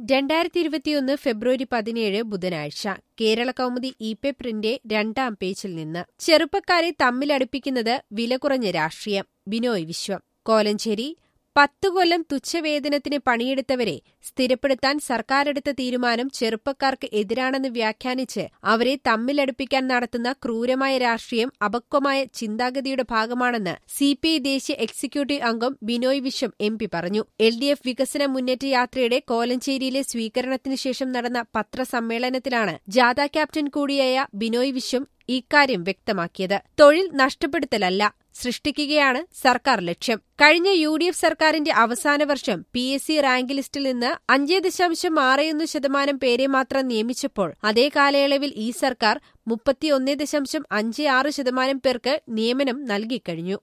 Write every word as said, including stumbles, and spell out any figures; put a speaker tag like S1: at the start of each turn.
S1: രണ്ടായിരത്തി ഇരുപത്തിയൊന്ന് ഫെബ്രുവരി പതിനേഴ് ബുധനാഴ്ച കേരള കൗമുദി ഇ പേപ്പറിന്റെ രണ്ടാം പേജിൽ നിന്ന് ചെറുപ്പക്കാരെ തമ്മിലടുപ്പിക്കുന്നത് വില കുറഞ്ഞ രാഷ്ട്രീയം. ബിനോയ് വിശ്വം, കോലഞ്ചേരി. പത്തു കൊല്ലം തുച്ഛവേതനത്തിന് പണിയെടുത്തവരെ സ്ഥിരപ്പെടുത്താൻ സർക്കാരെടുത്ത തീരുമാനം ചെറുപ്പക്കാർക്ക് എതിരാണെന്ന് വ്യാഖ്യാനിച്ച് അവരെ തമ്മിലടുപ്പിക്കാൻ നടത്തുന്ന ക്രൂരമായ രാഷ്ട്രീയം അപക്വമായ ചിന്താഗതിയുടെ ഭാഗമാണെന്ന് സി പി ഐ ദേശീയ എക്സിക്യൂട്ടീവ് അംഗം ബിനോയ് വിശ്വം എം പി പറഞ്ഞു. എൽ ഡി എഫ് വികസന മുന്നേറ്റ യാത്രയുടെ കോലഞ്ചേരിയിലെ സ്വീകരണത്തിനു ശേഷം നടന്ന പത്രസമ്മേളനത്തിലാണ് ജാഥ ക്യാപ്റ്റൻ കൂടിയായ ബിനോയ് വിശ്വം ഇക്കാര്യം വ്യക്തമാക്കിയത്. തൊഴിൽ നഷ്ടപ്പെടുത്തലല്ല, സൃഷ്ടിക്കുകയാണ് സർക്കാർ ലക്ഷ്യം. കഴിഞ്ഞ യു ഡി എഫ് സർക്കാരിന്റെ അവസാന വർഷം പി എസ് സി റാങ്ക് ലിസ്റ്റിൽ നിന്ന് അഞ്ച് ദശാംശം ആറൊന്ന് ശതമാനം പേരെ മാത്രം നിയമിച്ചപ്പോൾ അതേ കാലയളവിൽ ഈ സർക്കാർ മുപ്പത്തിയൊന്ന് ദശാംശം അഞ്ച് ആറ് ശതമാനം പേർക്ക് നിയമനം നൽകിക്കഴിഞ്ഞു.